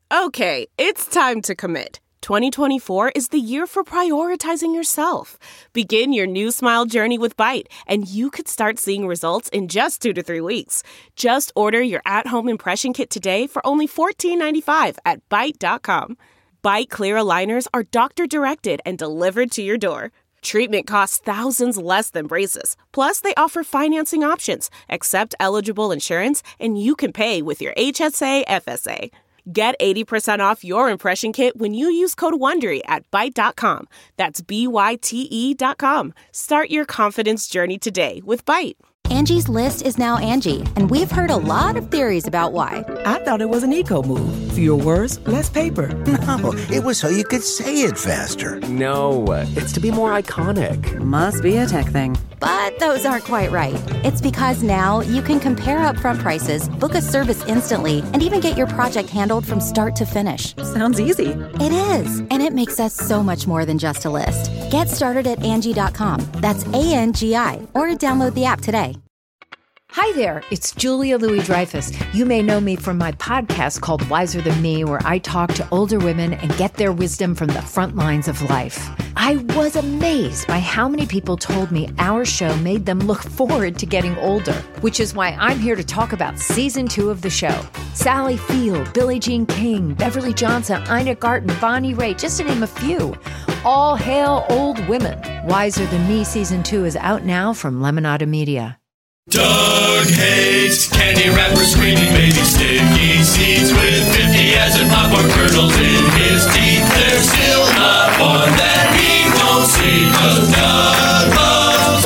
Okay, it's time to commit. 2024 is the year for prioritizing yourself. Begin your new smile journey with Byte, and you could start seeing results in just 2 to 3 weeks. Just order your at-home impression kit today for only $14.95 at Byte.com. Byte Clear aligners are doctor-directed and delivered to your door. Treatment costs thousands less than braces. Plus, they offer financing options, accept eligible insurance, and you can pay with your HSA FSA. Get 80% off your impression kit when you use code WONDERY at Byte.com. That's BYTE.com. Start your confidence journey today with Byte. Angie's List is now Angie, and we've heard a lot of theories about why. I thought it was an eco move. Fewer words, less paper. No, it was so you could say it faster. No, it's to be more iconic. Must be a tech thing. But those aren't quite right. It's because now you can compare upfront prices, book a service instantly, and even get your project handled from start to finish. Sounds easy. It is, and it makes us so much more than just a list. Get started at Angie.com. That's ANGI, or download the app today. Hi there, it's Julia Louis-Dreyfus. You may know me from my podcast called Wiser Than Me, where I talk to older women and get their wisdom from the front lines of life. I was amazed by how many people told me our show made them look forward to getting older, which is why I'm here to talk about season 2 of the show. Sally Field, Billie Jean King, Beverly Johnson, Ina Garten, Bonnie Raitt, just to name a few. All hail old women. Wiser Than Me season 2 is out now from Lemonada Media. Doug hates candy wrappers, screaming baby sticky seeds with 50 as and popcorn kernels in his teeth. There's still not one that he won't see, 'cause Doug loves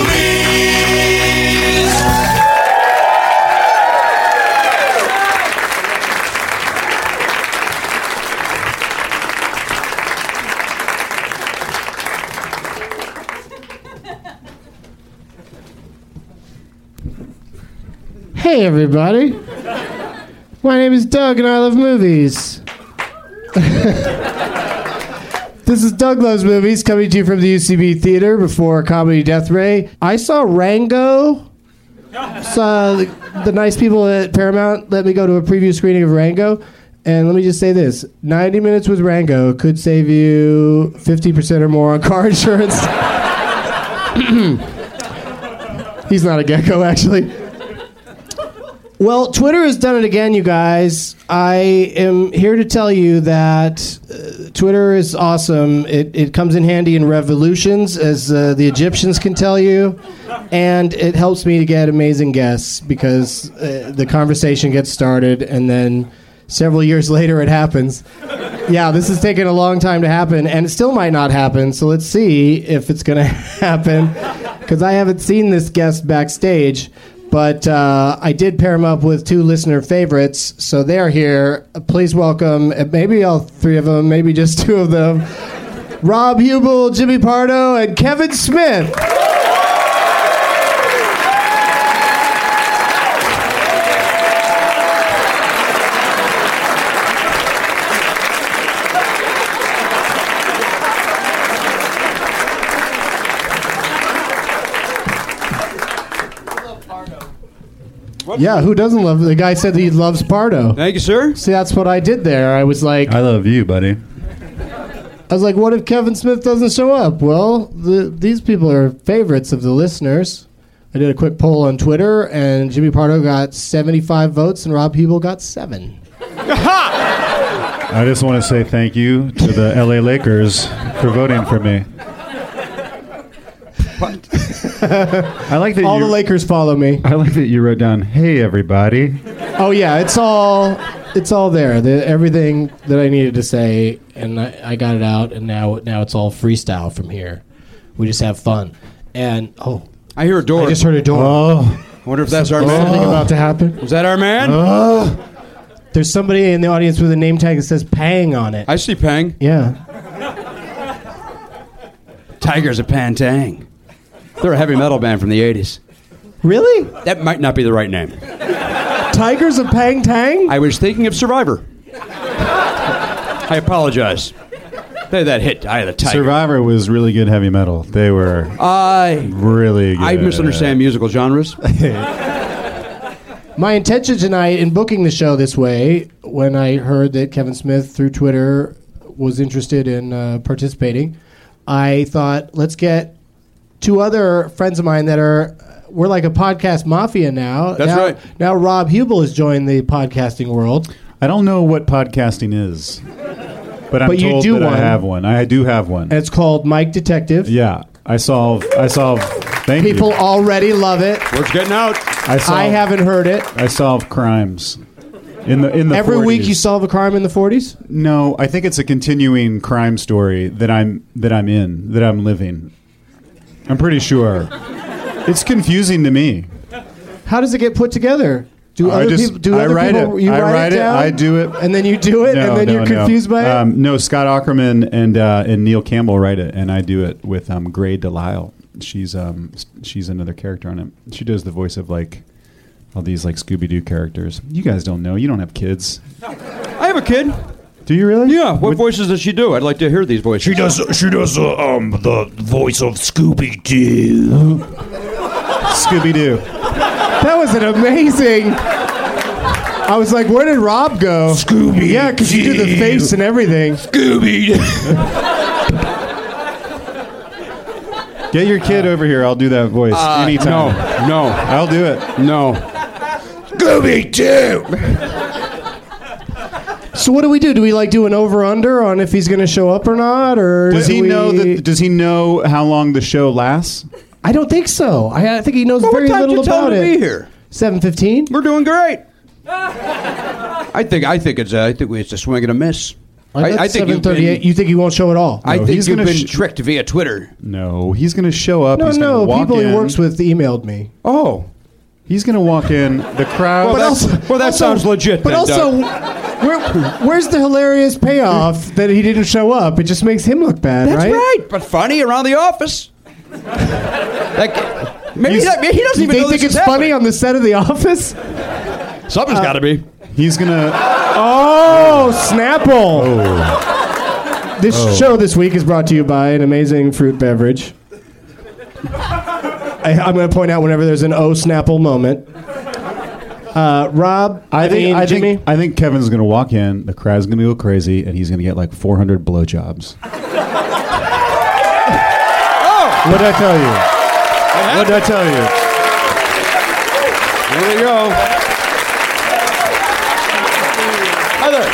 Hey everybody, my name is Doug and I love movies. This is Doug Loves Movies, coming to you from the UCB Theater before Comedy Death Ray. I saw Rango. Saw the nice people at Paramount let me go to a preview screening of Rango. And let me just say this, 90 minutes with Rango could save you 50% or more on car insurance. He's not a gecko, actually. Well, Twitter has done it again, you guys. I am here to tell you that Twitter is awesome. It comes in handy in revolutions, as the Egyptians can tell you. And it helps me to get amazing guests because the conversation gets started and then several years later it happens. Yeah, this has taken a long time to happen and it still might not happen. So let's see if it's going to happen because I haven't seen this guest backstage. But I did pair them up with 2 listener favorites, so they're here. Please welcome, maybe all 3 of them, maybe just 2 of them, Rob Hubel, Jimmy Pardo, and Kevin Smith. Yeah, who doesn't love... The guy said that he loves Pardo. Thank you, sir. See, that's what I did there. I was like... I love you, buddy. I was like, what if Kevin Smith doesn't show up? Well, these people are favorites of the listeners. I did a quick poll on Twitter, and Jimmy Pardo got 75 votes, and Rob Hubel got 7. I just want to say thank you to the LA Lakers for voting for me. I like that all the Lakers follow me. I like that you wrote down, "Hey everybody." Oh yeah, it's all there. Everything that I needed to say, and I got it out, and now it's all freestyle from here. We just have fun. And I hear a door. I just heard a door. I wonder if that's our man. Something about to happen. Was that our man? There's somebody in the audience with a name tag that says Pang on it. I see Pang. Yeah. Tigers of Pantang. They're a heavy metal band from the 80s. Really? That might not be the right name. Tigers of Pang Tang? I was thinking of Survivor. I apologize. They that hit Eye of the Tiger. Survivor was really good heavy metal. They were really good. I misunderstand musical genres. My intention tonight in booking the show this way, when I heard that Kevin Smith through Twitter was interested in participating, I thought, let's get two other friends of mine that we're like a podcast mafia now. That's right. Now Rob Hubel has joined the podcasting world. I don't know what podcasting is, but I'm told that I have one. I do have one. And it's called Mike Detective. Yeah, I solve. Thank you. People already love it. Word's getting out. I haven't heard it. I solve crimes. In the Every 40s. week you solve a crime in the 40s? No, I think it's a continuing crime story that I'm living. I'm pretty sure. It's confusing to me. How does it get put together? Do I other people? You write it down? I do it, and then you do it, and then you're confused by it. No, Scott Aukerman and Neil Campbell write it, and I do it with Gray Delisle. She's another character on it. She does the voice of like all these like Scooby-Doo characters. You guys don't know. You don't have kids. I have a kid. Do you really? Yeah. What voices does she do? I'd like to hear these voices. She does the voice of Scooby-Doo. Scooby-Doo. That was an amazing. I was like, where did Rob go? Scooby. Yeah, because you do the face and everything. Scooby. Get your kid over here. I'll do that voice anytime. No. I'll do it. No. Scooby-Doo. So what do we do? Do we like do an over/under on if he's going to show up or not, or does he know how long the show lasts? I don't think so. I think he knows very little about it. Be here? 7:15. We're doing great. I think it's a swing and a miss. I think 7:38. You think he won't show at all? I think you've been tricked via Twitter. No, he's going to show up. No, walk people in. he works with emailed me. Oh. He's going to walk in. The crowd. That sounds legit. But then, also, where's the hilarious payoff that he didn't show up? It just makes him look bad, That's right? right. But funny around the office. Maybe he doesn't even know think it's funny on the set of The Office? Something's got to be. He's going to... Oh, Snapple. Oh. This show this week is brought to you by an amazing fruit beverage. I'm going to point out whenever there's an Snapple moment. Rob, I think Kevin's going to walk in, the crowd's going to go crazy, and he's going to get like 400 blowjobs. What did I tell you? What did I tell you? There we go. Heather.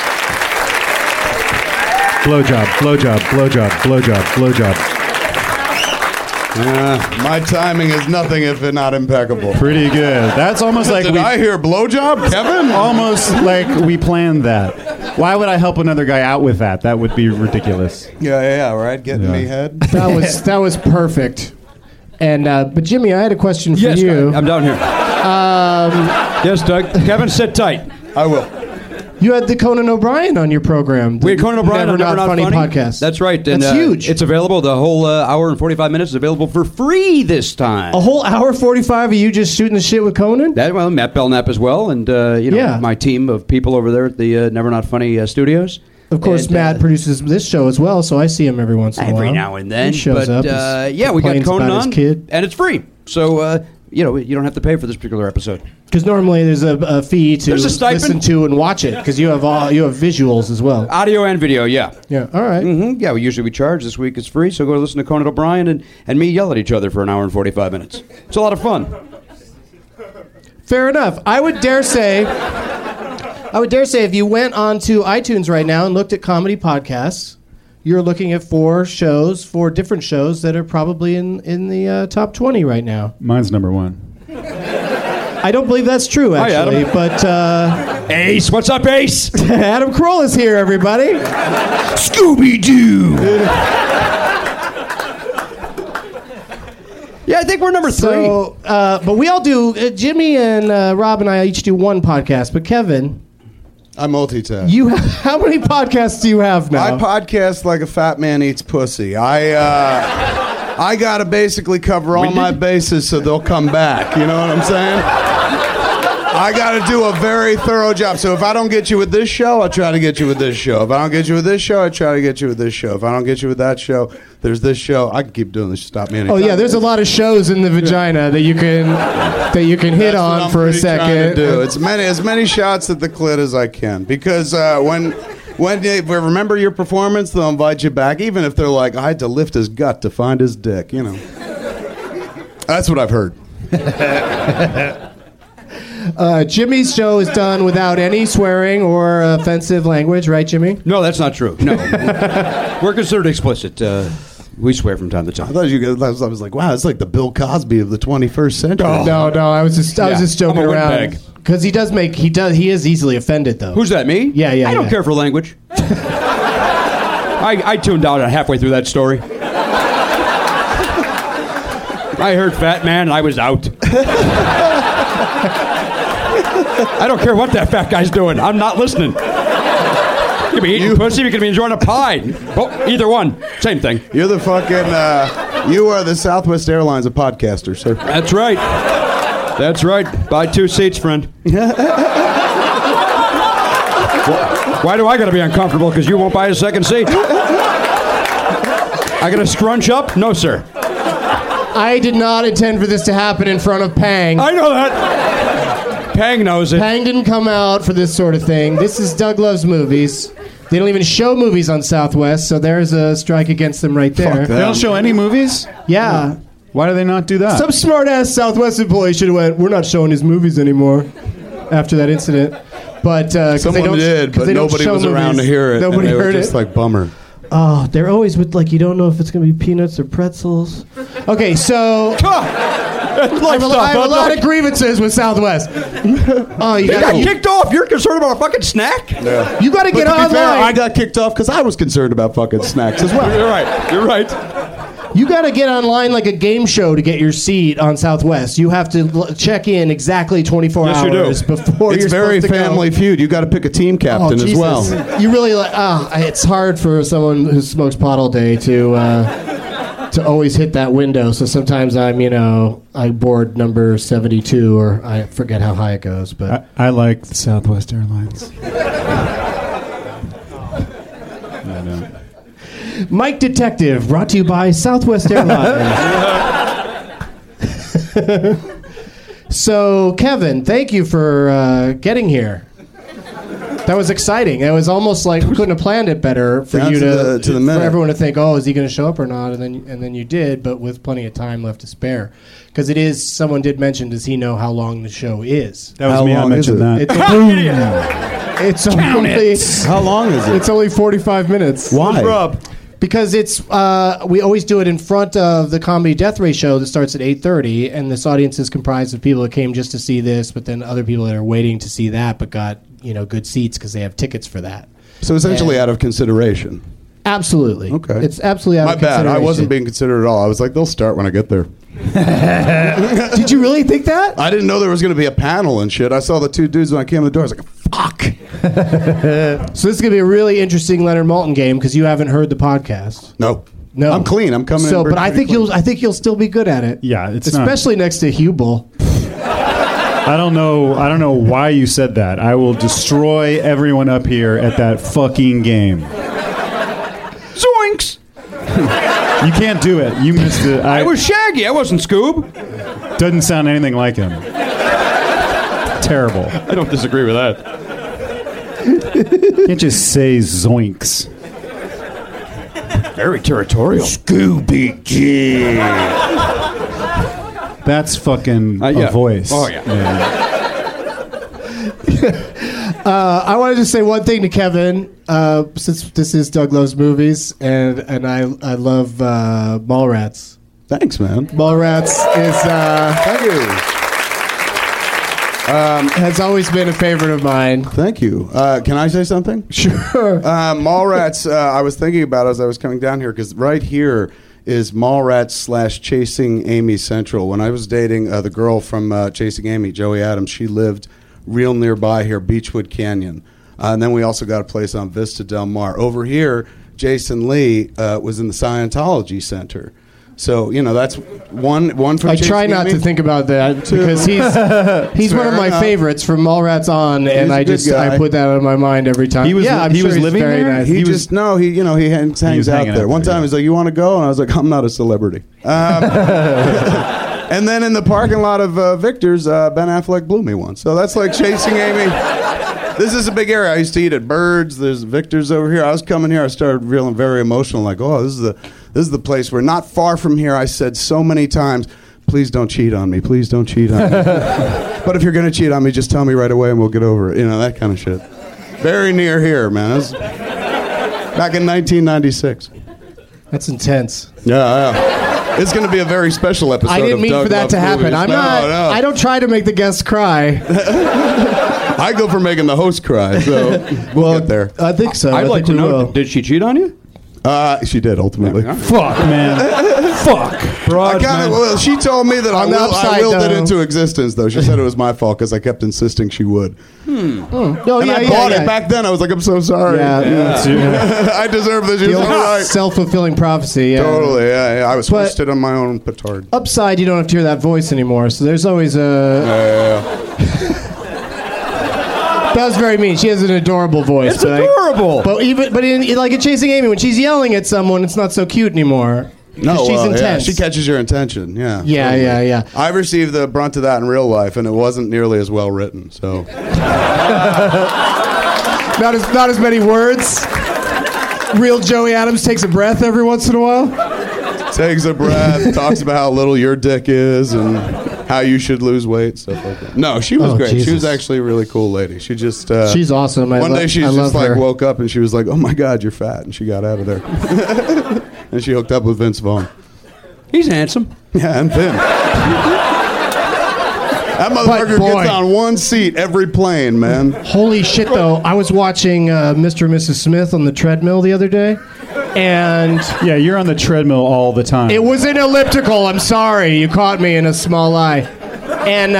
Blowjob. My timing is nothing if not impeccable. Pretty good. That's almost like Did I hear blowjob, Kevin? Almost like we planned that. Why would I help another guy out with that? That would be ridiculous. Yeah, right. Getting me head. That was perfect. And but Jimmy, I had a question for you. I'm down here. Yes, Doug. Kevin, sit tight. I will. You had the Conan O'Brien on your program. We had Conan O'Brien on Never Not Funny podcast. That's right. That's huge. It's available. The whole hour and 45 minutes is available for free this time. A whole hour 45 of you just shooting the shit with Conan? Matt Belknap as well, and my team of people over there at the Never Not Funny studios. Of course, Matt produces this show as well, so I see him every once in a while. Every now and then. He shows up. We got Conan on, his kid. and it's free. So, you don't have to pay for this particular episode. Because normally there's a fee to listen to and watch it, because you have visuals as well. Audio and video, yeah. Yeah, all right. Mm-hmm. Yeah, we charge. This week it's free, so go listen to Conan O'Brien and me yell at each other for an hour and 45 minutes. It's a lot of fun. Fair enough. I would dare say if you went onto iTunes right now and looked at comedy podcasts, you're looking at four different shows that are probably in the top 20 right now. Mine's number one. I don't believe that's true, actually. Hi, but Ace, what's up, Ace? Adam Kroll is here, everybody. Scooby-Doo. Yeah, I think we're number 3. So, but we all do. Jimmy and Rob and I each do one podcast. But Kevin, I multitask. How many podcasts do you have now? I podcast like a fat man eats pussy. I gotta basically cover all my bases so they'll come back. You know what I'm saying? I got to do a very thorough job. So if I don't get you with this show, I'll try to get you with this show. If I don't get you with this show, I try to get you with this show. If I don't get you with that show, there's this show. I can keep doing this. Stop me anytime. Oh yeah, there's a lot of shows in the vagina that you can hit on for a second. Do. It's as many shots at the clit as I can, because when they remember your performance, they'll invite you back, even if they're like, I had to lift his gut to find his dick. You know, that's what I've heard. Jimmy's show is done without any swearing or offensive language, right, Jimmy? No, that's not true. No, we're considered explicit. We swear from time to time. I thought you guys, I was like, wow, it's like the Bill Cosby of the 21st century. Oh. No, I was just joking around. Because he is easily offended though. Who's that, me? Yeah. I don't care for language. I tuned out halfway through that story. I heard fat man and I was out. I don't care what that fat guy's doing. I'm not listening. You could be eating pussy, you could be enjoying a pie. Well, either one, same thing. You're the fucking, you are the Southwest Airlines of podcasters, sir. That's right. That's right. Buy 2 seats, friend. Why do I gotta be uncomfortable? Because you won't buy a second seat. I gotta scrunch up? No, sir. I did not intend for this to happen in front of Pang. I know that. Pang knows it. Pang didn't come out for this sort of thing. This is Doug Loves Movies. They don't even show movies on Southwest, so there's a strike against them right there. They don't show any movies? Yeah. Why do they not do that? Some smart-ass Southwest employee should have went, we're not showing his movies anymore after that incident. But someone did, but nobody was around to hear it. Nobody and they heard were just it. like, bummer. Oh, they're always with, like, you don't know if it's going to be peanuts or pretzels. Okay, so I have a lot of grievances with Southwest. Oh, you got kicked off. You're concerned about a fucking snack? Yeah. You got to get online. Fair, I got kicked off because I was concerned about fucking snacks as well. You're right. You got to get online like a game show to get your seat on Southwest. You have to check in exactly 24 hours before it's you're very supposed to Family Feud. You got to pick a team captain as well. You really it's hard for someone who smokes pot all day to always hit that window. So sometimes I board number 72, or I forget how high it goes. But I like Southwest Airlines. I don't. Mike Detective, brought to you by Southwest Airlines. So, Kevin, thank you for getting here. That was exciting. It was almost like we couldn't have planned it better for you to the minute. For everyone to think, oh, is he going to show up or not? And then you did, but with plenty of time left to spare. Because it is, someone did mention, does he know how long the show is? That was me. I mentioned that. It's only, how long is it? It's only 45 minutes. Why? Because it's we always do it in front of the Comedy Death Ray show that starts at 8:30, and this audience is comprised of people that came just to see this, but then other people that are waiting to see that, but got good seats because they have tickets for that. So essentially, out of consideration. Absolutely. Okay. It's absolutely out of consideration. My bad. I wasn't being considered at all. I was like, they'll start when I get there. Did you really think that? I didn't know there was going to be a panel and shit. I saw the 2 dudes when I came in the door. I was like, fuck. So this is going to be a really interesting Leonard Maltin game because you haven't heard the podcast. No. I'm clean. I'm coming. So, but I think you'll still be good at it. Yeah, it's especially next to Hubel. I don't know why you said that. I will destroy everyone up here at that fucking game. Zoinks! You can't do it. You missed it. I was Shaggy. I wasn't Scoob. Doesn't sound anything like him. Terrible. I don't disagree with that. Can't just say zoinks. Very territorial. Scooby Doo. That's fucking a voice. Oh, yeah. I wanted to say one thing to Kevin, since this is Doug Loves Movies, and I love Mallrats. Thanks, man. Mallrats is thank you. Has always been a favorite of mine. Thank you. Can I say something? Sure. Mallrats, I was thinking about as I was coming down here, because right here is Mallrats / Chasing Amy Central. When I was dating the girl from Chasing Amy, Joey Adams, she lived real nearby here, Beechwood Canyon. And then we also got a place on Vista Del Mar. Over here, Jason Lee was in the Scientology Center. So that's one from. I try not to think about that because he's one of my favorites from Mallrats on, and I put that out of my mind every time. I'm sure he's living very there. Nice. He hangs out there. One time he's like, "You want to go?" And I was like, "I'm not a celebrity." And then in the parking lot of Victor's, Ben Affleck blew me once. So that's like chasing Amy. This is a big area. I used to eat at Birds. There's Victor's over here. I was coming here. I started feeling very emotional. Like, oh, this is the place where not far from here I said so many times, please don't cheat on me. Please don't cheat on me. But if you're going to cheat on me, just tell me right away and we'll get over it. That kind of shit. Very near here, man. That was back in 1996. That's intense. Yeah. It's going to be a very special episode. I didn't mean Doug for that Loves to happen. Movies. No. I don't try to make the guests cry. I go for making the host cry. So we'll get there. I think so. I'd like to know. Did she cheat on you? She did ultimately. Fuck, man. Fuck. She told me that I willed it into existence, though. She said it was my fault because I kept insisting she would. No, and I bought it back then. I was like, I'm so sorry. I deserve this. Self-fulfilling prophecy. Yeah. Totally. Yeah. I was hoisted on my own petard. Upside, you don't have to hear that voice anymore. So there's always That was very mean. She has an adorable voice. It's adorable. But in Chasing Amy, when she's yelling at someone, it's not so cute anymore. No, she's intense. Yeah, she catches your attention. Yeah. Yeah. I received the brunt of that in real life, and it wasn't nearly as well written. So. not as many words. Real Joey Adams takes a breath every once in a while. Takes a breath, talks about how little your dick is, and how you should lose weight, stuff like that. No, she was great. Jesus. She was actually a really cool lady. She just she's awesome. One day she just woke up and she was like, "Oh my God, you're fat," and she got out of there. And she hooked up with Vince Vaughn. He's handsome. Yeah, and thin. That motherfucker gets on one seat every plane, man. Holy shit, though! I was watching Mr. and Mrs. Smith on the treadmill the other day. And yeah, you're on the treadmill all the time. It was an elliptical. I'm sorry, you caught me in a small lie. And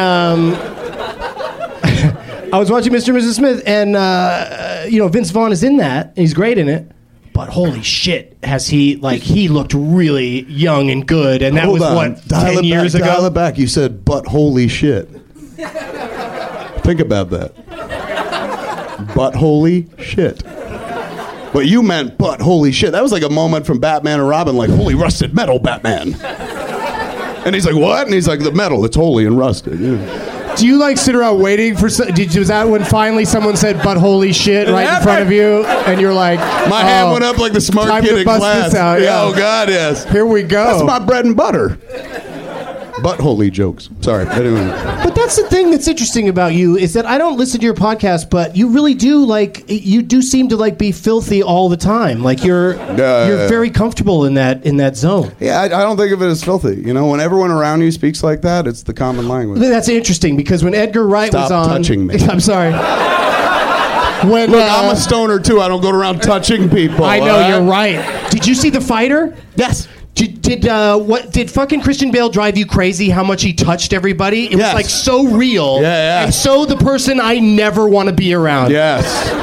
I was watching Mr. and Mrs. Smith, and Vince Vaughn is in that. And he's great in it. But holy shit, has he looked really young and good, and that Hold was on. what 10 years ago. Dial it back. You said, "But holy shit." Think about that. But holy shit. But you meant, but holy shit. That was like a moment from Batman and Robin, like, holy rusted metal, Batman. And he's like, what? And he's like, the metal, it's holy and rusted. Yeah. Do you sit around waiting for? Was that when finally someone said "but holy shit" right in front of you, and you're like, my hand went up like the smart time kid to in bust class. This out, yeah. Oh God, yes. Here we go. That's my bread and butter. But holy jokes. Sorry. But that's the thing that's interesting about you is that I don't listen to your podcast, but you really do you do seem to be filthy all the time. You're very comfortable in that zone. Yeah, I don't think of it as filthy. When everyone around you speaks like that, it's the common language. That's interesting because when Edgar Wright was on, touching me. I'm sorry. Look, I'm a stoner too. I don't go around touching people. I know you're right. Did you see The Fighter? Yes. Did fucking Christian Bale drive you crazy how much he touched everybody? It was so real. Yeah. And so the person I never want to be around. Yes.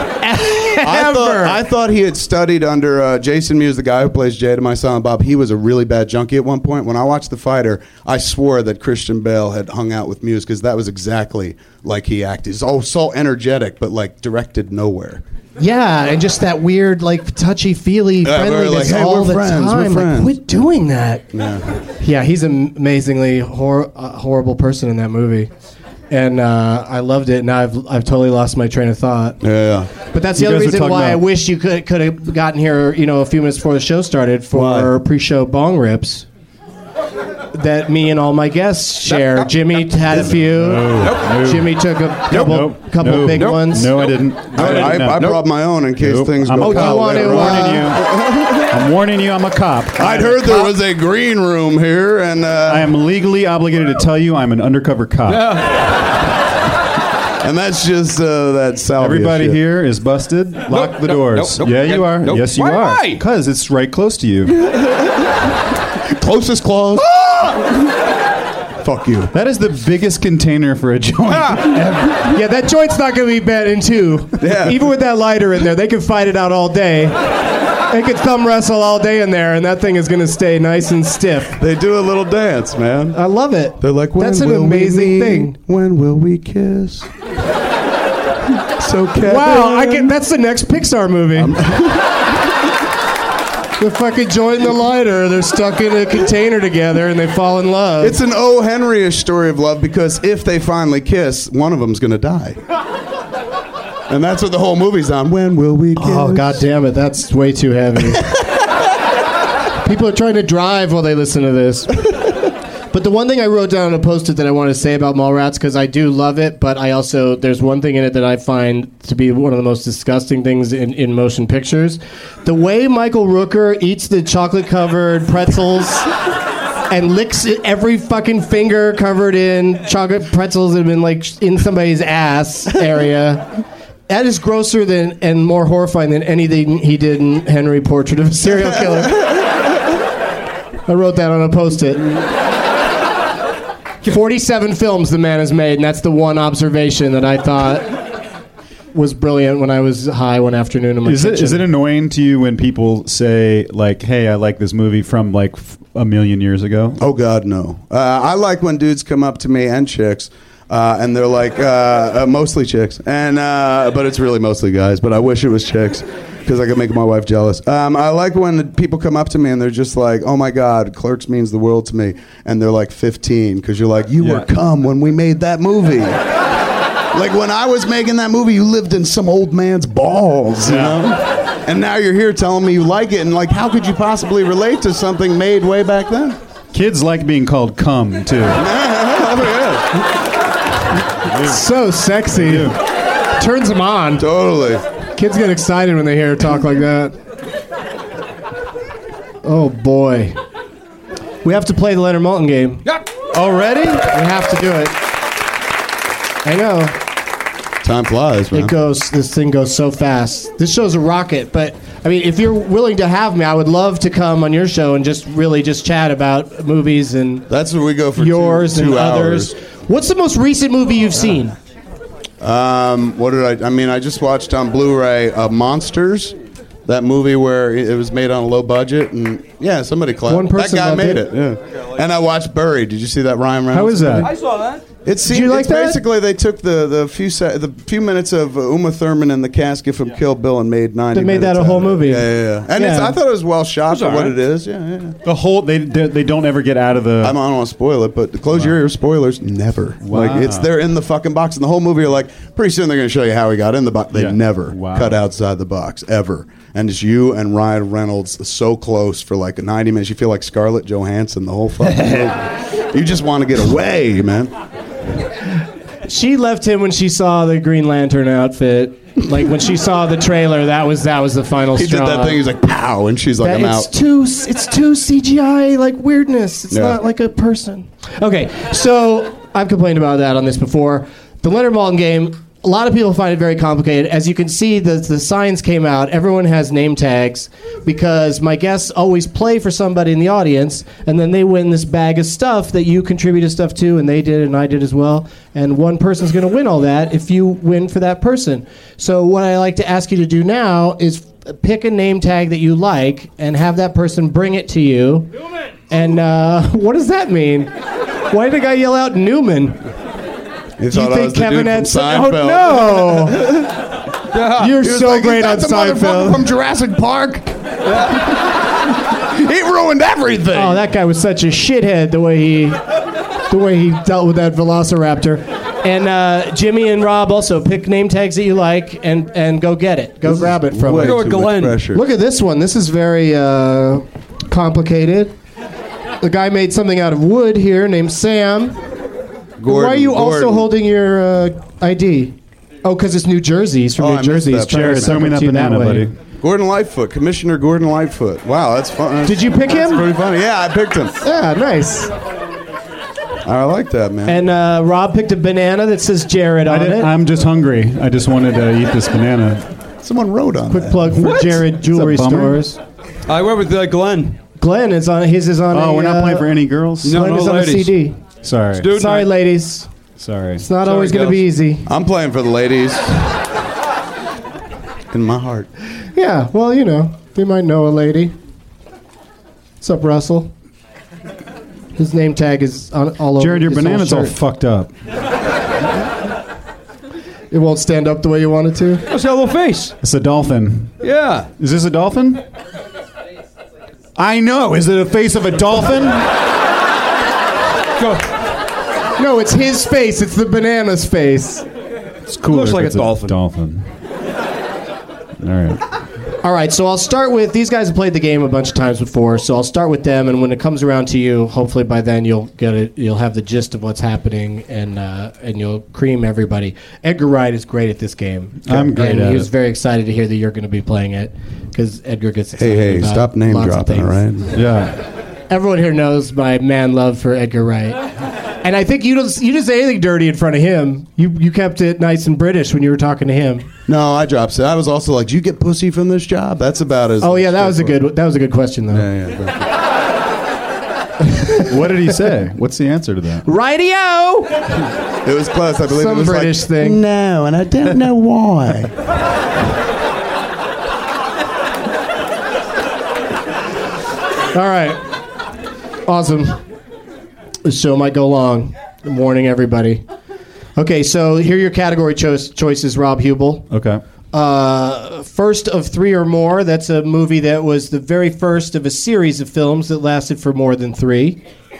I thought he had studied under Jason Mewes, the guy who plays Jay to my Silent Bob. He was a really bad junkie at one point. When I watched The Fighter, I swore that Christian Bale had hung out with Mewes because that was exactly like he acted. He's so energetic, but directed nowhere. Yeah, and just that weird, touchy-feely friendliness all the time. We're friends. Quit doing that. Yeah, he's an amazingly horrible person in that movie. And I loved it. Now I've totally lost my train of thought. Yeah. But that's the other reason why I wish you could have gotten here, a few minutes before the show started for pre-show bong rips that me and all my guests share. Nope. Jimmy had a few. Nope. Jimmy took a couple big ones. No, I didn't. I brought my own in case things go down. I'm warning you, I'm a cop. I'd heard there was a green room here, and I am legally obligated to tell you I'm an undercover cop. And that's just that salvia Everybody shit. Here is busted. Lock the doors. Yeah, you are. Yes, you are. Because it's right close to you. Closest clause. Fuck you. That is the biggest container for a joint ever. Yeah, that joint's not going to be bent in two. Yeah. Even with that lighter in there, they can fight it out all day. They could thumb wrestle all day in there, and that thing is going to stay nice and stiff. They do a little dance, man. I love it. They're like, when that's an will amazing we meet? thing. When will we kiss? So Kevin. Wow, that's the next Pixar movie. They fucking join the lighter. They're stuck in a container together, and they fall in love. It's an O. Henry-ish story of love because if they finally kiss, one of them's going to die. And that's what the whole movie's on. When will we kiss? Oh, God damn it. That's way too heavy. People are trying to drive while they listen to this. But the one thing I wrote down on a Post-it that I want to say about Mallrats, because I do love it, but I also, there's one thing in it that I find to be one of the most disgusting things in motion pictures. The way Michael Rooker eats the chocolate-covered pretzels and licks every fucking finger covered in chocolate pretzels that have been like in somebody's ass area. That is grosser than and more horrifying than anything he did in Henry Portrait of a Serial Killer. I wrote that on a Post-it. 47 films the man has made, and that's the one observation that I thought was brilliant when I was high one afternoon in my kitchen. Is it annoying to you when people say, like, hey, I like this movie from, like, a million years ago? Oh, God, no. I like when dudes come up to me and chicks, and they're like, mostly chicks, and but it's really mostly guys, but I wish it was chicks. Because I could make my wife jealous. I like when people come up to me and they're just like, oh my God, Clerks means the world to me. And they're like 15. Because you're like, you were cum when we made that movie. Like when I was making that movie, you lived in some old man's balls, you know? And now you're here telling me you like it. And like, how could you possibly relate to something made way back then? Kids like being called cum, too. So sexy. Turns them on. Totally. Kids get excited when they hear her talk like that. Oh, boy. We have to play the Leonard Maltin game. Yep. Already? We have to do it. I know. Time flies, man. This thing goes so fast. This show's a rocket, but, I mean, if you're willing to have me, I would love to come on your show and just chat about movies and... That's where we go for yours two and others. What's the most recent movie you've seen? What did I just watched on Blu-ray Monsters, that movie where it was made on a low budget, and somebody clapped. One person that guy made it. Yeah. And I watched Buried. Did you see that Ryan Reynolds? How is that? I saw that. Did you like that? Basically, they took the few minutes of Uma Thurman in the casket from Kill Bill and made 90 They made that a whole movie. Yeah. And I thought it was well shot for what it is. Yeah. The whole they don't ever get out of the. I don't want to spoil it, but close your ears. Spoilers, never. Wow. Like they're in the fucking box, and the whole movie are like, pretty soon they're going to show you how he got in the box. They never cut outside the box ever, and it's you and Ryan Reynolds so close for like 90 minutes. You feel like Scarlett Johansson the whole fucking movie. You just want to get away, man. She left him when she saw the Green Lantern outfit. Like when she saw the trailer, that was the final straw. He did that thing. He's like, pow, and she's like, I'm out. It's too CGI like weirdness. It's not like a person. Okay, so I've complained about that on this before. The Leonard Maltin game. A lot of people find it very complicated. As you can see, the signs came out. Everyone has name tags because my guests always play for somebody in the audience, and then they win this bag of stuff that you contributed stuff to, and they did, and I did as well. And one person's going to win all that if you win for that person. So what I like to ask you to do now is pick a name tag that you like and have that person bring it to you. Newman! And what does that mean? Why did the guy yell out Newman? You think Kevin had Seinfeld? Oh no! You're so like, great on Seinfeld. From Jurassic Park. He ruined everything. Oh, that guy was such a shithead. The way he dealt with that Velociraptor. And Jimmy and Rob also pick name tags that you like and go get it. Go grab it from Go with Glenn. Look at this one. This is very complicated. The guy made something out of wood here named Sam. Why are you also holding your ID? Oh, because it's New Jersey. He's from New Jersey. He's trying to throw me that banana, buddy. Gordon Lightfoot, Commissioner Gordon Lightfoot. Wow, that's fun. Did you pick him? That's pretty funny. Yeah, I picked him. Yeah, nice. I like that, man. And Rob picked a banana that says Jared on it. I'm just hungry. I just wanted to eat this banana. Someone wrote on Quick plug for Jared Jewelry Stores. I went with Glenn. Glenn is on. His is on. Oh, we're not playing for any girls. Glenn is on a CD. Sorry. Sorry, ladies. Sorry. It's not always going to be easy. I'm playing for the ladies. In my heart. Yeah, well, you know, they might know a lady. What's up, Russell? His name tag is all over. Jared, your his whole banana's all shirt. fucked up. It won't stand up the way you want it to? What's that little face? It's a dolphin. Yeah. Is this a dolphin? I know. Is it a face of a dolphin? No, it's his face. It's the banana's face. It's cool. Looks like a dolphin. Dolphin. All right. All right, so I'll start with, these guys have played the game a bunch of times before, so I'll start with them, and when it comes around to you, hopefully by then you'll get it, you'll have the gist of what's happening, and you'll cream everybody. Edgar Wright is great at this game. I'm great and at he was it. very excited to hear that you're going to be playing it, because Edgar gets excited Hey, about stop name lots of dropping, all things. right? Yeah. Everyone here knows my man love for Edgar Wright. And I think you didn't say anything dirty in front of him. You kept it nice and British when you were talking to him. No, I dropped it. I was also like, "Do you get pussy from this job?" That's about as. Oh yeah, that was a good question though. Yeah. What did he say? What's the answer to that? Rightio! It was close. I believe Some it was British like, thing. No, and I don't know why. All right. Awesome. This show might go long. I'm warning everybody. Okay, so here are your category choices, Rob Hubel. Okay. First of three or more. That's a movie that was the very first of a series of films that lasted for more than three.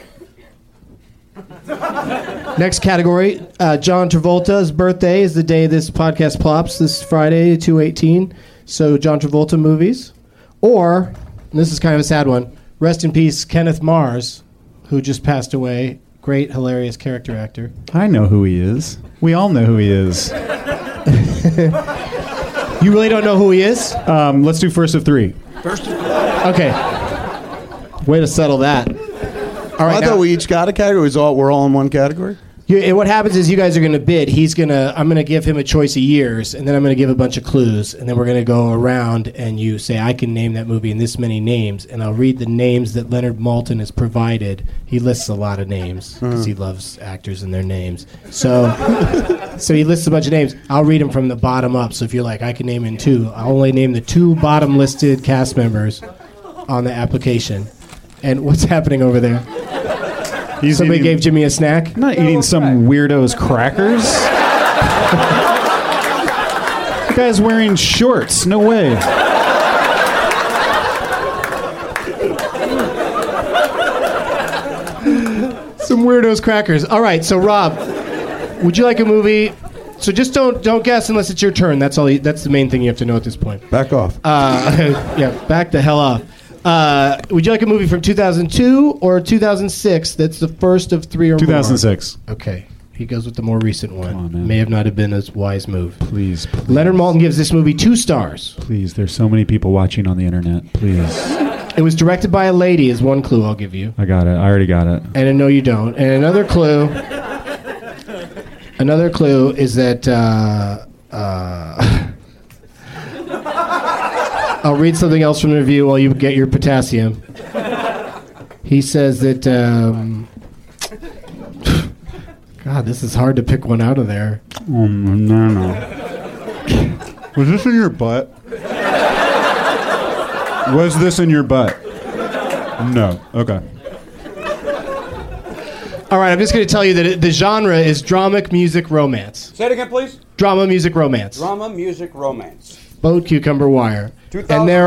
Next category, John Travolta's birthday is the day this podcast plops, this Friday, 2/18. So John Travolta movies. Or, and this is kind of a sad one, rest in peace, Kenneth Mars, who just passed away. Great, hilarious character actor. I know who he is. We all know who he is. You really don't know who he is? Let's do first of three. Okay. Way to settle that. All right. I thought we each got a category. We're all in one category. And what happens is you guys are going to bid. I'm going to give him a choice of years, and then I'm going to give a bunch of clues, and then we're going to go around, and you say, I can name that movie in this many names, and I'll read the names that Leonard Maltin has provided. He lists a lot of names because he loves actors and their names. So he lists a bunch of names. I'll read them from the bottom up. So if you're like, I can name in two, I'll only name the two bottom listed cast members on the application. And what's happening over there? Somebody gave Jimmy a snack? I'm not eating some weirdo's crackers. The guy's wearing shorts. No way. Some weirdo's crackers. All right, so Rob, would you like a movie? So just don't guess unless it's your turn. That's all. That's the main thing you have to know at this point. Back off. Yeah, back the hell off. Would you like a movie from 2002 or 2006 that's the first of three or 2006. more? Okay. He goes with the more recent one. Come on, man. May have not have been a wise move. Please. Leonard Maltin gives this movie 2 stars. Please. There's so many people watching on the internet. Please. It was directed by a lady is one clue I'll give you. I got it. I already got it. And I know you don't. And another clue is that I'll read something else from the review while you get your potassium. He says that God, this is hard to pick one out of there. No. Was this in your butt? Was this in your butt? No. Okay. All right, I'm just going to tell you that the genre is drama, music, romance. Say it again, please. Drama, music, romance. Drama, music, romance. Boat, cucumber, wire. And there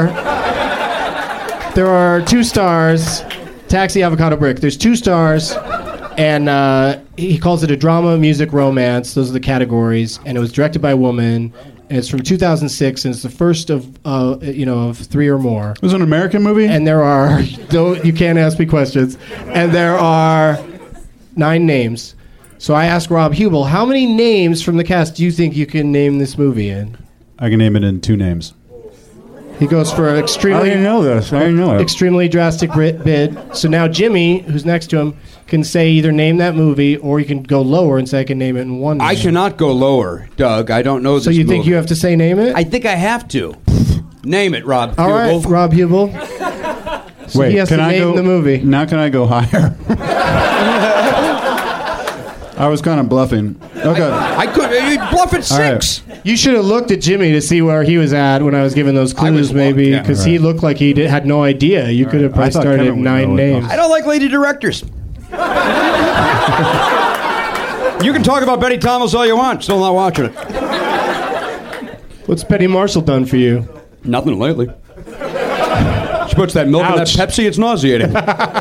are 2 stars. Taxi, avocado, brick. There's 2 stars, and he calls it a drama, music, romance. Those are the categories. And it was directed by a woman. And it's from 2006, and it's the first of 3 or more. It was an American movie? And there are, you can't ask me questions, and there are 9 names. So I asked Rob Hubel, how many names from the cast do you think you can name this movie in? I can name it in 2 names. He goes for an extremely... I didn't know this. I didn't know it. Extremely drastic bid. So now Jimmy, who's next to him, can say either name that movie, or you can go lower and say I can name it in one name. I cannot go lower, Doug. I don't know this So you think movie. you have to say name it? I think I have to. Name it, Rob. All right, Rob Hubel. So Wait, he has can to I name go? the movie. Now can I go higher? I was kind of bluffing. Okay. I could bluff at 6. All You should have looked at Jimmy to see where he was at when I was giving those clues, maybe, because he looked like he had no idea. You could have probably started at 9 names. I don't like lady directors. You can talk about Betty Thomas all you want, still not watching it. What's Betty Marshall done for you? Nothing lately. She puts that milk in that Pepsi, it's nauseating.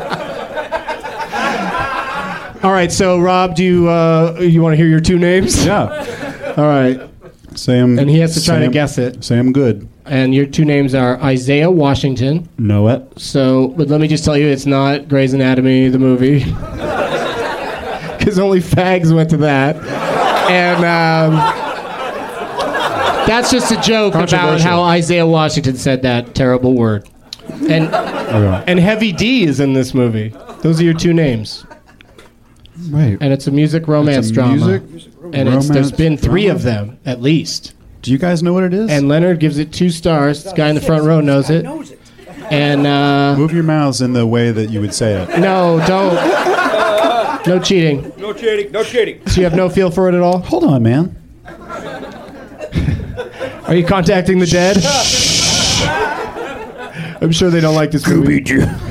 All right, so Rob, do you want to hear your 2 names? Yeah. All right. Sam. And he has to try to guess it. Sam Good. And your 2 names are Isaiah Washington. Know it. So, but let me just tell you, it's not Grey's Anatomy, the movie. Because only fags went to that. And that's just a joke about how Isaiah Washington said that terrible word. And Heavy D is in this movie. Those are your 2 names. Right. And it's a music romance drama. And there's been 3 of them, at least. Do you guys know what it is? And Leonard gives it 2 stars. This guy in the front row knows it. And move your mouths in the way that you would say it. No, don't. No cheating. No cheating. No cheating. So you have no feel for it at all? Hold on, man. Are you contacting the dead? I'm sure they don't like this movie.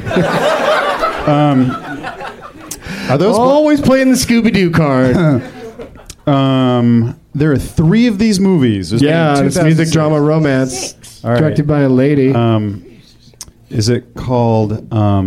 Are those always playing the Scooby-Doo card? There are 3 of these movies. There's it's music, drama, romance. All right. Directed by a lady. Is it called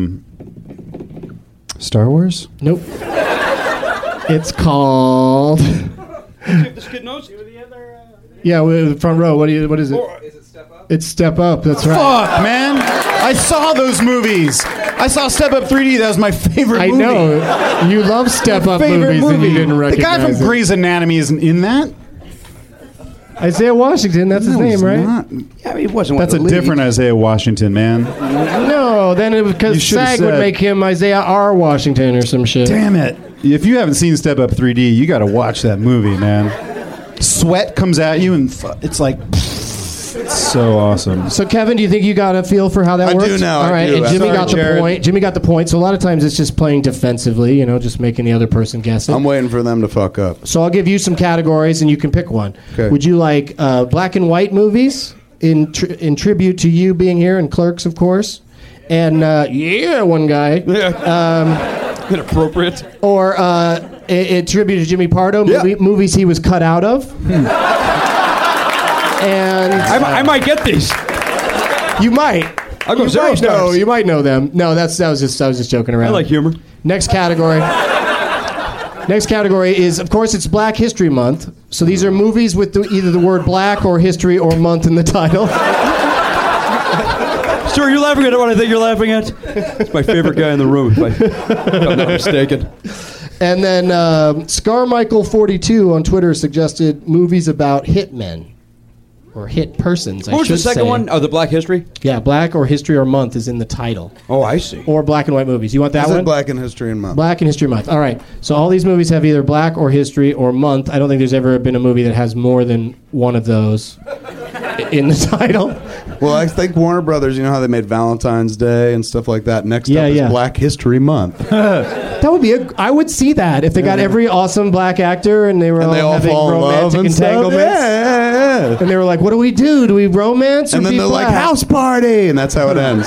Star Wars? Nope. It's called... This kid knows. Yeah, the front row. What is it? Is it Step Up? It's Step Up. That's right. Fuck, man! I saw those movies. I saw Step Up 3D. That was my favorite movie. I know. You love Step Up movies, and you didn't recognize the guy from Grey's Anatomy isn't in that. Isaiah Washington. That's his name, right? Not. Yeah, he wasn't. That's a different Isaiah Washington, man. No, then because SAG would make him Isaiah R. Washington or some shit. Damn it! If you haven't seen Step Up 3D, you got to watch that movie, man. Sweat comes at you, and it's like. It's so awesome. So, Kevin, do you think you got a feel for how that works? I do now. All right, and Jimmy got the point. Jimmy got the point. So a lot of times it's just playing defensively, just making the other person guess it. I'm waiting for them to fuck up. So I'll give you some categories, and you can pick one. Okay. Would you like black and white movies in tribute to you being here, and Clerks, of course, and one guy. Inappropriate. Or a tribute to Jimmy Pardo, movies he was cut out of. And I might get these. You might. I'll go 0 stars. You might know them. No, I was just joking around. I like humor. Next category. Next category is, of course, it's Black History Month. So these are movies with either the word black or history or month in the title. Sir, you're laughing at what I think you're laughing at? It's my favorite guy in the room, if I'm not mistaken. And then Scarmichael42 on Twitter suggested movies about hitmen. Or hit persons, What was the second one? Oh, the Black History? Yeah, Black or History or Month is in the title. Oh, I see. Or black and white movies. You want that one? Black and History and Month. Black and History Month. All right. So all these movies have either black or history or month. I don't think there's ever been a movie that has more than one of those in the title. Well, I think Warner Brothers, you know how they made Valentine's Day and stuff like that? Next up is Black History Month. That would be I would see that if they got every awesome black actor and they were all having romantic entanglements. Yeah. And they were like, what do we do? Do we romance or and then be they're black? like, house party! And that's how it ends.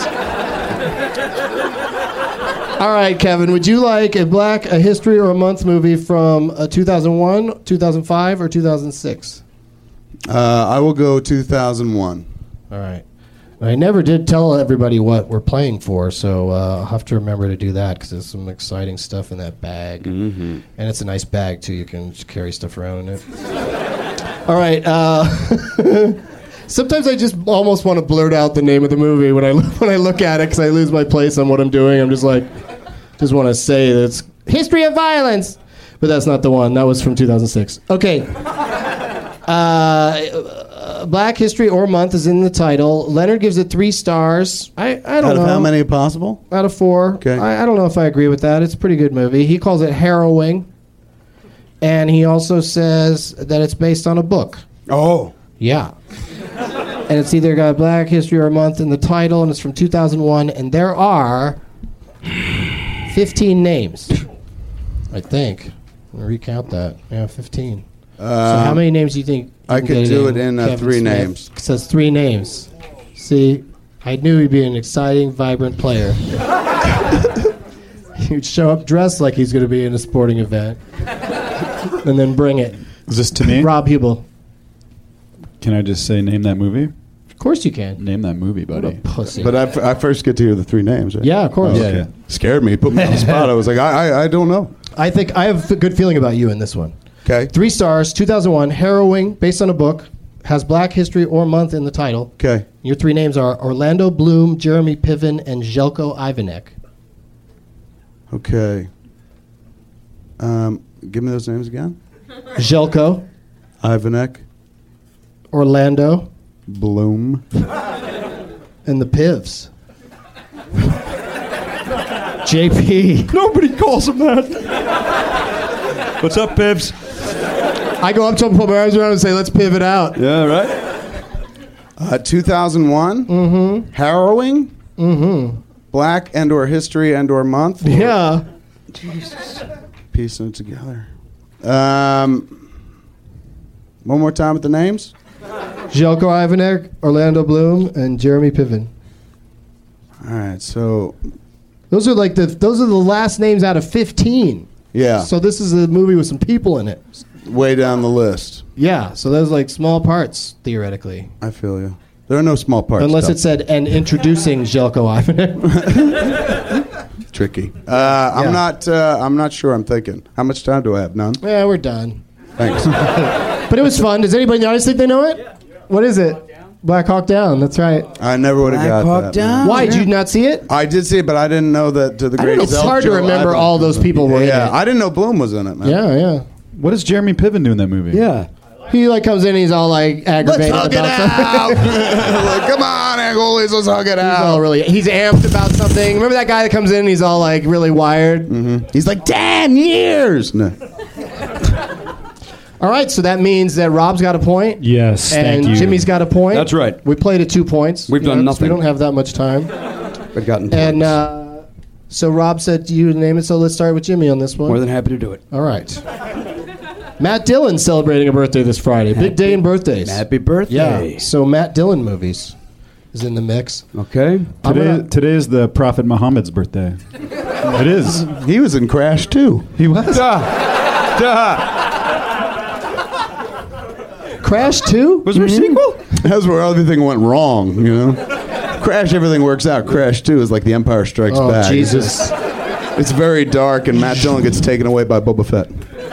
All right, Kevin, would you like a history or a month movie from 2001, 2005, or 2006? I will go 2001. All right. I never did tell everybody what we're playing for, so I'll have to remember to do that because there's some exciting stuff in that bag. Mm-hmm. And it's a nice bag, too. You can just carry stuff around in it. All right. Sometimes I just almost want to blurt out the name of the movie when I look at it because I lose my place on what I'm doing. I'm just like, just want to say that it's History of Violence. But that's not the one. That was from 2006. Okay. Black History or Month is in the title. Leonard gives it 3 stars. I don't know. Out of how many possible? Out of 4. Okay. I don't know if I agree with that. It's a pretty good movie. He calls it harrowing. And he also says that it's based on a book. Oh. Yeah. And it's either got Black History or Month in the title, and it's from 2001. And there are 15 names, I think. I'm going to recount that. Yeah, 15. So how many names do you think I you could can get do it in Kevin 3 Smith? names. It says 3 names. See, I knew he'd be an exciting, vibrant player. He'd show up dressed like he's going to be in a sporting event, and then bring it. Is this to me? Rob Hubel. Can I just say name that movie? Of course you can. Name that movie, buddy. What a pussy. But I first get to hear the 3 names, right? Yeah, of course. Oh, okay. Scared me. Put me on the spot. I was like, I don't know. I think I have a good feeling about you in this one. Okay. 3 stars, 2001, harrowing, based on a book, has Black History or Month in the title. Okay. Your 3 names are Orlando Bloom, Jeremy Piven, and Željko Ivanek. Okay. Give me those names again. Željko, Ivanek, Orlando, Bloom, and the Pivs. JP. Nobody calls him that. What's up, Pibs? I go up to him, put my arms around him, and say, let's pivot out. Yeah, right? 2001. Mm-hmm. Harrowing. Mm-hmm. Black and/or history and/or month. Yeah. Jesus. Piecing it together. One more time with the names. Željko Ivanek, Orlando Bloom, and Jeremy Piven. All right, so those are the last names out of 15. Yeah. So this is a movie with some people in it. Way down the list. Yeah. So there's like small parts theoretically. I feel you. There are no small parts. Unless it said and introducing Željko Ivanek. Tricky. I'm not sure. I'm thinking. How much time do I have? None. Yeah, we're done. Thanks. But it was fun. Does anybody in the audience think they know it? Yeah. What is it? Black Hawk Down. That's right. I never would have got that. Down. Why did you not see it? I did see it, but I didn't know that to the great. It's hard to remember all those people were in it. Yeah, I didn't know Bloom was in it, man. Yeah, yeah. What does Jeremy Piven do in that movie? Yeah. He like comes in and he's all like aggravated Let's hug it about out. something. Like, come on, Angolis, let's hug it out. He's amped about something. Remember that guy that comes in and he's all like really wired? Mm-hmm. He's like 10 years. No. All right, so that means that Rob's got a point. Yes, and thank you. Jimmy's got a point. That's right. We played at 2 points. We've done nothing. We don't have that much time. We've gotten points. And so Rob said you to name it, so let's start with Jimmy on this one. More than happy to do it. All right. Matt Dillon celebrating a birthday this Friday. Big day in birthdays. Happy birthday. Yeah. So Matt Dillon movies is in the mix. Okay. Today is the Prophet Muhammad's birthday. It is. He was in Crash too. He was. Crash 2? Was there a sequel? That's where everything went wrong, you know? Crash, everything works out. Crash 2 is like The Empire Strikes Back. Jesus. It's very dark, and Matt Dillon gets taken away by Boba Fett.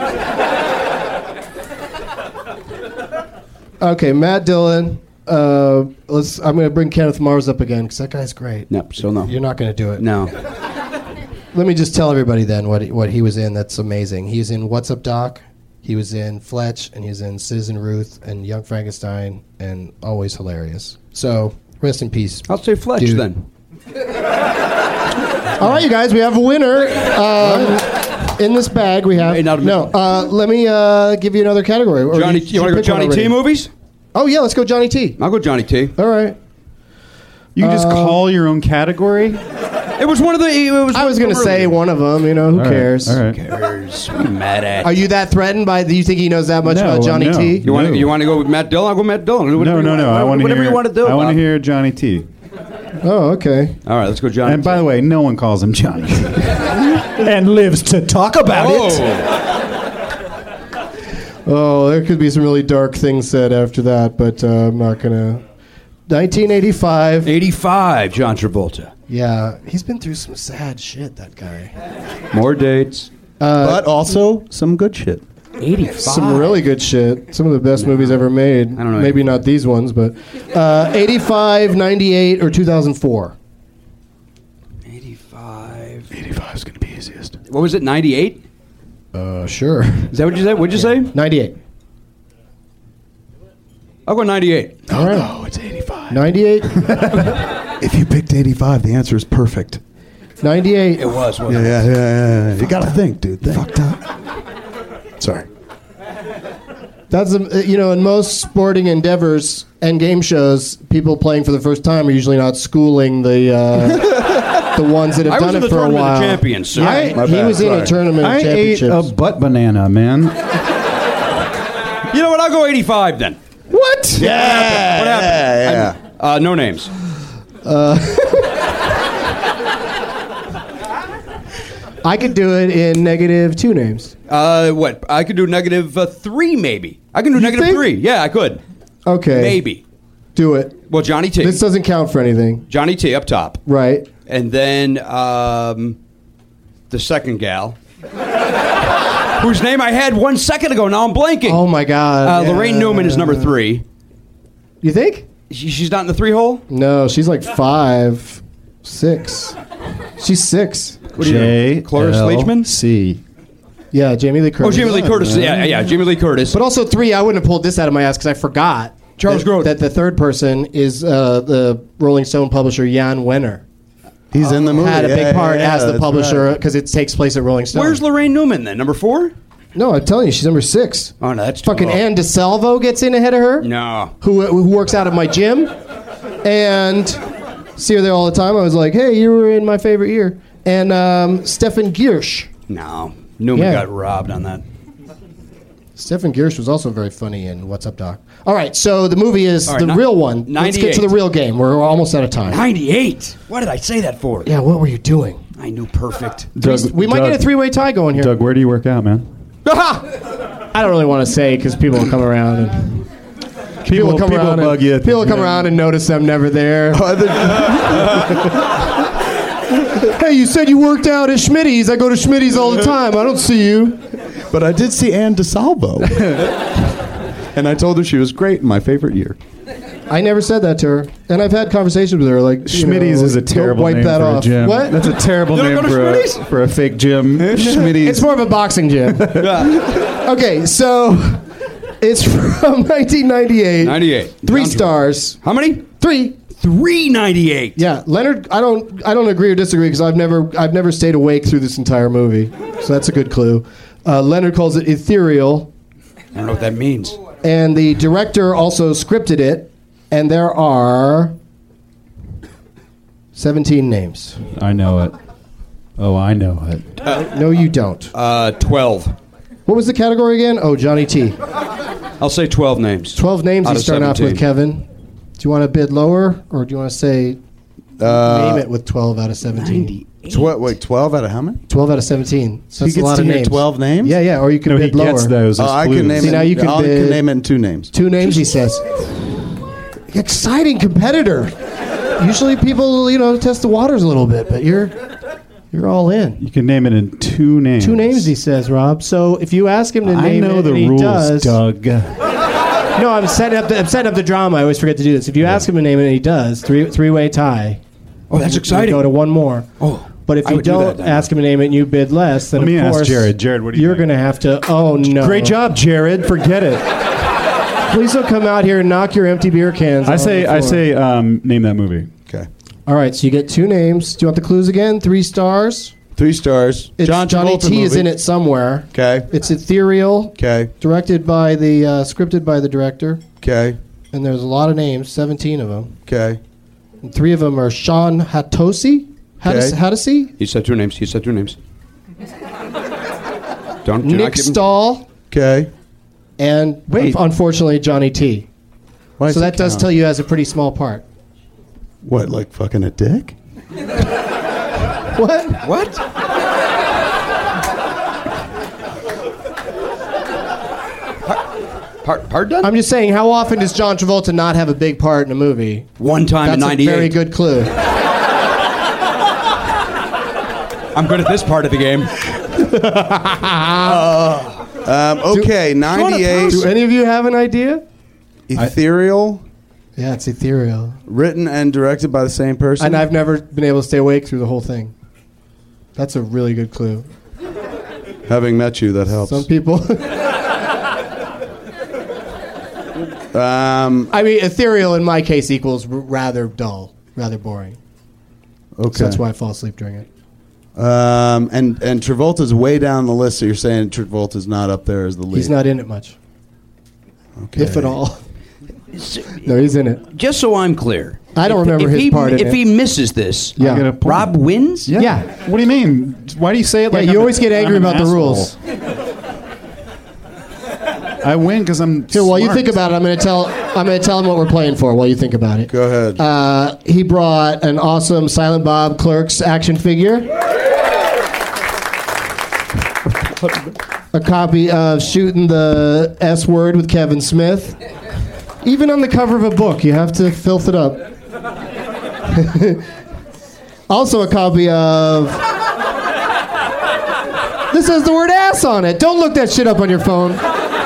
Okay, Matt Dillon. I'm going to bring Kenneth Mars up again because that guy's great. No, still no. You're not going to do it. No. Let me just tell everybody then what he was in. That's amazing. He's in What's Up, Doc. He was in Fletch, and he's in Citizen Ruth and Young Frankenstein, and always hilarious. So rest in peace. I'll say Fletch dude. then. All right, you guys, we have a winner. In this bag we have let me give you another category. Or Johnny, you want to go Johnny T movies? Oh yeah, let's go Johnny T. I'll go Johnny T. All right. You can just call your own category. It was one of the. I was going to say one of them. You know, who cares? All right. Who cares? What are you mad at? Are you that threatened by? Do you think he knows that much No, about Johnny no. T? You want to go with Matt Dillon? I'll go Matt Dillon. No. I want to whatever hear. you want to do. I want to Bob. hear Johnny T. Oh, okay. All right, let's go Johnny. And by the way, no one calls him Johnny. And lives to talk about it. Oh, there could be some really dark things said after that, but I'm not gonna. 1985. 85, John Travolta. Yeah, he's been through some sad shit. That guy. More dates. But also some good shit. 85. Some really good shit. Some of the best movies ever made. I don't know. Maybe not these ones, but 85, 98, or 2004. 85. 85 is going to be easiest. What was it? 98? Sure. Is that what you said? What'd you say? 98. I'll go 98. All right. No, it's 85. 98. If you picked 85, the answer is perfect. 98. It was. Wasn't it? Yeah. You got to think, dude. Fucked up. Sorry. That's in most sporting endeavors and game shows, people playing for the first time are usually not schooling the ones that have done it for a while. I was in the Tournament of Champions, sir. He was in a Tournament of I ate Championships. a butt banana, man. I'll go 85 then. What? Yeah. What happened? Yeah. No names. I could do it in -2 names. What? I could do -3 maybe. I can do -3. Yeah, I could. Okay. Maybe. Do it. Well, Johnny T. This doesn't count for anything. Johnny T up top. Right. And then the second gal. Whose name I had 1 second ago. Now I'm blanking. Oh, my God. Lorraine Newman is number 3. You think? She's not in the 3 hole? No, she's like 5, 6. She's 6. What do you know? Cloris Leachman? C. Yeah, Jamie Lee Curtis. Oh, Jamie Lee Curtis. Yeah, Jamie Lee Curtis. But also 3, I wouldn't have pulled this out of my ass because I forgot. Charles Grodin. That the third person is the Rolling Stone publisher, Jan Wenner. He's in the movie. Had a big part as the that's publisher because it takes place at Rolling Stone. Where's Lorraine Newman then? Number 4? No, I'm telling you, she's number 6. Oh, no, that's too fucking low. Ann DeSalvo gets in ahead of her. No. Who works out at my gym, and see her there all the time. I was like, hey, you were in my favorite year. And Stefan Giersch. No. Newman got robbed on that. Stefan Giersch was also very funny in What's Up, Doc? All right, so the movie is All right, the real one. Let's get to the 98. real game. We're almost out of time. 98. What did I say that for? Yeah, what were you doing? I knew perfect. We might get a 3-way tie going here. Doug, where do you work out, man? I don't really want to say because people will come around and people come around bug you. People come around and notice I'm never there. Hey, you said you worked out at Schmitty's. I go to Schmitty's all the time. I don't see you. But I did see Ann DeSalvo. And I told her she was great in my favorite year. I never said that to her, and I've had conversations with her. Like Schmitty's is a terrible wipe name that for off. a gym. What? That's a terrible You don't name go to for a fake gym. Schmitty's. It's more of a boxing gym. Okay, so it's from 1998. 98. 3 stars. How many? 3. 398. Yeah, Leonard. I don't agree or disagree because I've never stayed awake through this entire movie, so that's a good clue. Leonard calls it ethereal. I don't know what that means. And the director also scripted it, and there are 17 names. I know it. Oh, I know it. No, you don't. 12. What was the category again? Oh, Johnny T. I'll say 12 names. 12 names Out you of start off 17. with, Kevin. Do you want to bid lower, or do you want to say name it with 12 out of 17? 12 out of how many? 12 out of 17. So He that's a gets lot to of hear names. 12 names? Yeah, or you can No, bid he lower. gets those as I clues. can name See, it. now you can I bid- can name it in 2 names. 2 names, he says. Exciting competitor. Usually people, test the waters a little bit, but you're all in. You can name it in 2 names. 2 names, he says, Rob. So if you ask him to I name know it, the and he rules, does. Doug. No, I'm setting up the drama. I always forget to do this. If you ask him to name it and he does, three-way tie. Oh, that's You exciting. go to one more. Oh, but if I you would do don't that then. ask him to name it and you bid less, then Let me of ask course Jared. Jared, what do you you're think? going to have to. Oh no! Great job, Jared. Forget it. Please don't come out here and knock your empty beer cans. I on say, the I floor. say, name that movie. Okay. All right, so you get 2 names. Do you want the clues again? 3 stars. 3 stars. It's John Johnny Travolta T is movie. in it somewhere. Okay. It's ethereal. Okay. Directed by the scripted by the director. Okay. And there's a lot of names, 17 of them. Okay. And 3 of them are Sean Hatosy. Hatosy? He said 2 names. Don't do Nick not give him. Stahl. Okay. And unfortunately, Johnny T. Why So does that it does count? tell you has a pretty small part. What, like fucking a dick? What? What? Pardon? I'm just saying, how often does John Travolta not have a big part in a movie? One time in That's a 98. very good clue. I'm good at this part of the game. Okay, 98. Do any of you have an idea? Ethereal. Yeah, it's ethereal. Written and directed by the same person. And I've never been able to stay awake through the whole thing. That's a really good clue. Having met you, that helps. Some people. I mean, ethereal in my case equals rather dull, rather boring. Okay. So that's why I fall asleep during it. And Travolta's way down the list, so you're saying Travolta's not up there as the lead. He's not in it much. Okay. If at all. No, he's in it. Just so I'm clear. I don't remember his part in If it. he misses this, Yeah. I get a point. Rob wins? Yeah. What do you mean? Why do you say it like you I'm always get angry I'm an about the asshole? rules. I win because I'm Here, while you smart. think about it, I'm going to tell him what we're playing for. While you think about it, Go ahead. he brought an awesome Silent Bob Clerks action figure, a copy of Shooting the S Word with Kevin Smith. Even on the cover of a book, you have to filth it up. Also, a copy of. This has the word ass on it. Don't look that shit up on your phone.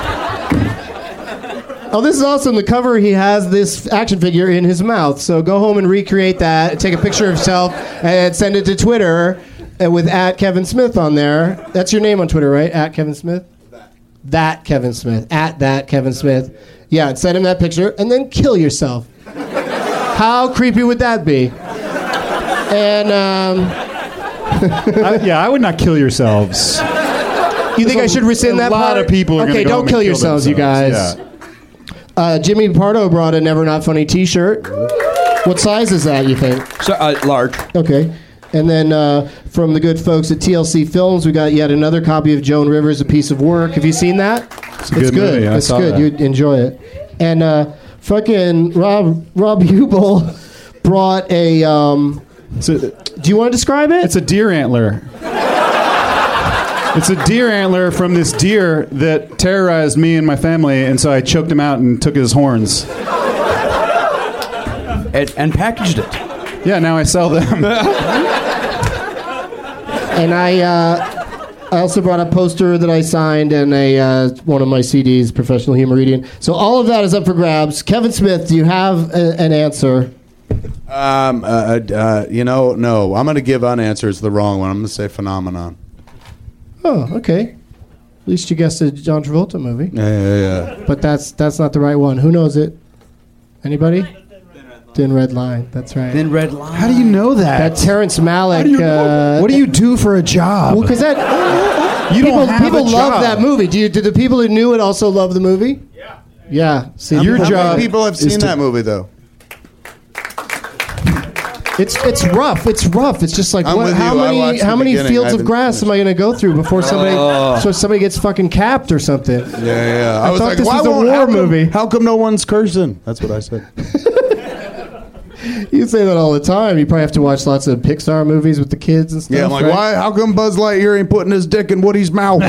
Oh, this is awesome. The cover, he has this action figure in his mouth. So go home and recreate that. Take a picture of yourself and send it to Twitter with @KevinSmith on there. That's your name on Twitter, right? @KevinSmith? That Kevin Smith. @that Kevin Smith. Yeah, and send him that picture and then kill yourself. How creepy would that be? And, I would not kill yourselves. You think I should rescind that part? A lot of people are okay, going to go don't kill yourselves, you guys. Yeah. Jimmy Pardo brought a Never Not Funny t-shirt. What size is that, you think? So, large. Okay. And then from the good folks at TLC Films, we got yet another copy of Joan Rivers, A Piece of Work. Have you seen that? It's a good movie. It's good. You'd enjoy it. And fucking Rob Hubel brought a... do you want to describe it? It's a deer antler. It's a deer antler from this deer that terrorized me and my family, and so I choked him out and took his horns. And packaged it. Yeah, now I sell them. And I also brought a poster that I signed and one of my CDs, Professional Humoridian. So all of that is up for grabs. Kevin Smith, do you have an answer? No. I'm going to give unanswers the wrong one. I'm going to say Phenomenon. Oh, okay. At least you guessed a John Travolta movie. Yeah. But that's not the right one. Who knows it? Anybody? Thin Red Line. That's right. Thin Red Line. How do you know that? That Terrence Malick. What do you do for a job? Well, because that people love that movie. Did the people who knew it also love the movie? Yeah. See, How many people have seen that movie though? It's rough. It's rough. It's just like I'm with how you. I many watched how the many beginning. fields I of haven't grass am I going to go through before somebody gets fucking capped or something? Yeah. I was thought like, this why was a won't- war how come- movie. How come no one's cursing? That's what I said. You say that all the time. You probably have to watch lots of Pixar movies with the kids and stuff. Yeah, I'm like, right? why? How come Buzz Lightyear ain't putting his dick in Woody's mouth?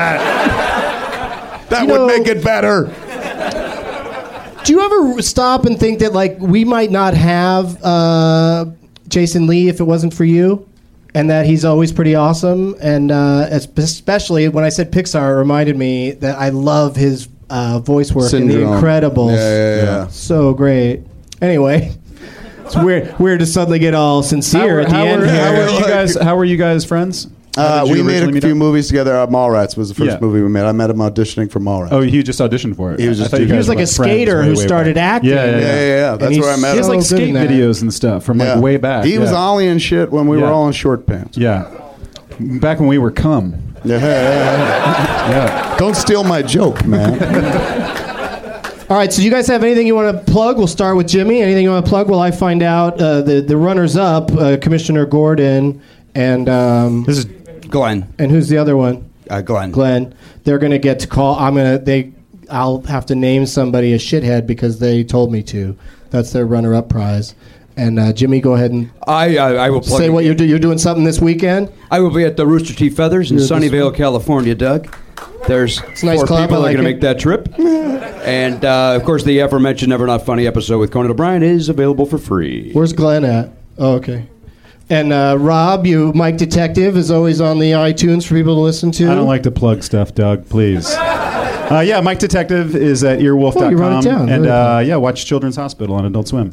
That would make it better. Do you ever stop and think that like we might not have Jason Lee if it wasn't for you, and that he's always pretty awesome? And especially when I said Pixar, it reminded me that I love his voice work in The Incredibles. Yeah. So great. Anyway, it's weird to suddenly get all sincere at the end here. How were you guys friends? We made a few movies together. Mallrats was the first movie we made. I met him auditioning for Mallrats. Oh, he just auditioned for it. He was just I thought you He was guys like were a friends skater way, who way started back. acting. Yeah. That's where I met He has him. like So good skate in that. videos and stuff from like way back. He was Ollie and shit when we were all in short pants. Yeah. Back when we were cum. Yeah. Don't steal my joke, man. All right, so you guys have anything you want to plug? We'll start with Jimmy. Anything you want to plug while I find out the runners-up, Commissioner Gordon and... this is Glenn. And who's the other one? Glenn. Glenn. They're going to get to call... I'll have to name somebody a shithead because they told me to. That's their runner-up prize. And Jimmy, go ahead and I will plug say what you're doing. You're doing something this weekend? I will be at the Rooster Teeth Feathers in Sunnyvale, California, Doug. There's a nice 4 club. people I like that are going to it. make that trip. And, of course, the aforementioned Never Not Funny episode with Conan O'Brien is available for free. Where's Glenn at? Oh, okay. And Rob, Mike Detective, is always on the iTunes for people to listen to. I don't like to plug stuff, Doug. Please. Mike Detective is at earwolf.com. Oh, you wrote it down. And watch Children's Hospital on Adult Swim.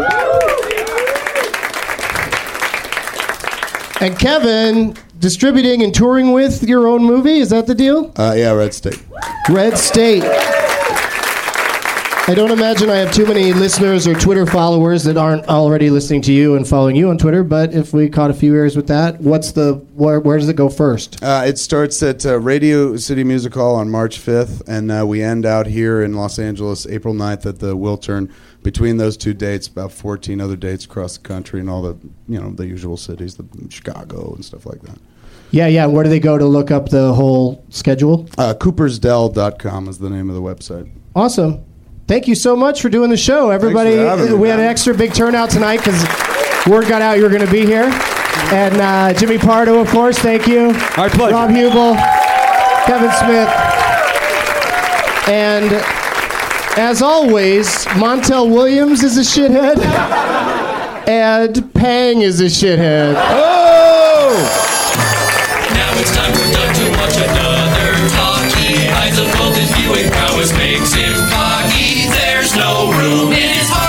And Kevin, distributing and touring with your own movie, is that the deal? Yeah, Red State. Red State. I don't imagine I have too many listeners or Twitter followers that aren't already listening to you and following you on Twitter, but if we caught a few ears with that, where does it go first? It starts at Radio City Music Hall on March 5th, and we end out here in Los Angeles April 9th at the Wiltern. Between those two dates, about 14 other dates across the country and all the, the usual cities, Chicago and stuff like that. Yeah. Where do they go to look up the whole schedule? Coopersdell.com is the name of the website. Awesome. Thank you so much for doing the show, everybody. We had an extra big turnout tonight because word got out you were going to be here. And Jimmy Pardo, of course, thank you. My pleasure. Rob Hubel, Kevin Smith. And as always, Montel Williams is a shithead. And Pang is a shithead. Oh! Now it's time for Doug to watch another talkie. Eyes of both his viewing prowess makes him cocky. There's no room in his heart.